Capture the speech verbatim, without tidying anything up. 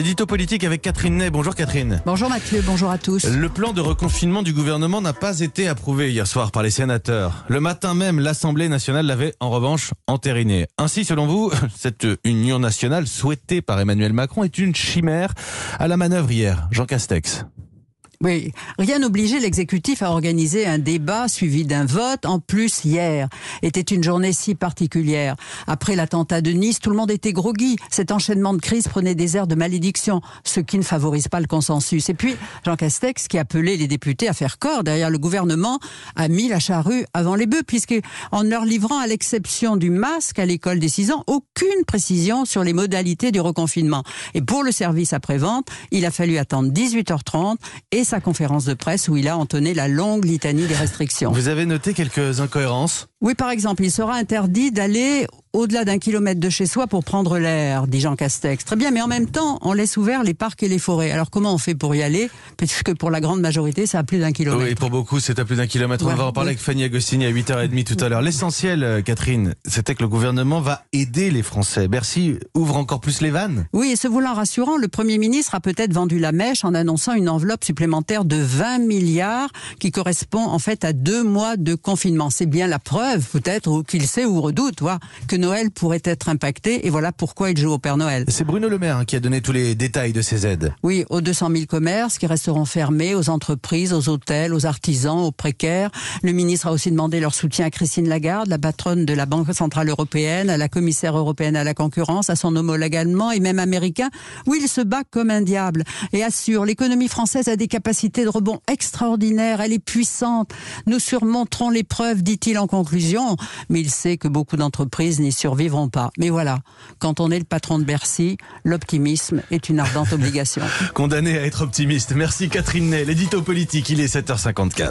L'édito politique avec Catherine Ney. Bonjour Catherine. Bonjour Mathieu, bonjour à tous. Le plan de reconfinement du gouvernement n'a pas été approuvé hier soir par les sénateurs. Le matin même, l'Assemblée nationale l'avait en revanche entériné. Ainsi, selon vous, cette union nationale souhaitée par Emmanuel Macron est une chimère. À la manœuvre hier, Jean Castex. Oui, rien n'obligeait l'exécutif à organiser un débat suivi d'un vote. En plus, hier était une journée si particulière. Après l'attentat de Nice, tout le monde était groggy. Cet enchaînement de crises prenait des airs de malédiction, ce qui ne favorise pas le consensus. Et puis, Jean Castex, qui appelait les députés à faire corps derrière le gouvernement, a mis la charrue avant les bœufs, puisque en leur livrant, à l'exception du masque à l'école des six ans, aucune précision sur les modalités du reconfinement. Et pour le service après-vente, il a fallu attendre dix-huit heures trente et sa conférence de presse où il a entonné la longue litanie des restrictions. Vous avez noté quelques incohérences ? Oui, par exemple, il sera interdit d'aller au-delà d'un kilomètre de chez soi pour prendre l'air, dit Jean Castex. Très bien, mais en même temps, on laisse ouverts les parcs et les forêts. Alors comment on fait pour y aller ? Puisque pour la grande majorité, ça a plus d'un kilomètre. Oui, pour beaucoup, c'est à plus d'un kilomètre. Ouais, on va en parler oui. avec Fanny Agostini à huit heures trente tout à l'heure. L'essentiel, Catherine, c'était que le gouvernement va aider les Français. Bercy ouvre encore plus les vannes ? Oui, et se voulant rassurant, le Premier ministre a peut-être vendu la mèche en annonçant une enveloppe supplémentaire de vingt milliards qui correspond en fait à deux mois de confinement. C'est bien la preuve, peut-être, ou qu'il sait ou redoute, voilà, que Noël pourrait être impacté, et voilà pourquoi il joue au Père Noël. C'est Bruno Le Maire hein, qui a donné tous les détails de ces aides. Oui, aux deux cent mille commerces qui resteront fermés, aux entreprises, aux hôtels, aux artisans, aux précaires. Le ministre a aussi demandé leur soutien à Christine Lagarde, la patronne de la Banque Centrale Européenne, à la commissaire européenne à la concurrence, à son homologue allemand et même américain, où il se bat comme un diable et assure l'économie française a des capacités de rebond extraordinaires, elle est puissante. Nous surmonterons l'épreuve, dit-il en conclusion, mais il sait que beaucoup d'entreprises n'y survivront pas. Mais voilà, quand on est le patron de Bercy, l'optimisme est une ardente obligation. Condamné à être optimiste. Merci Catherine Ney. L'édito politique, il est sept heures cinquante-quatre.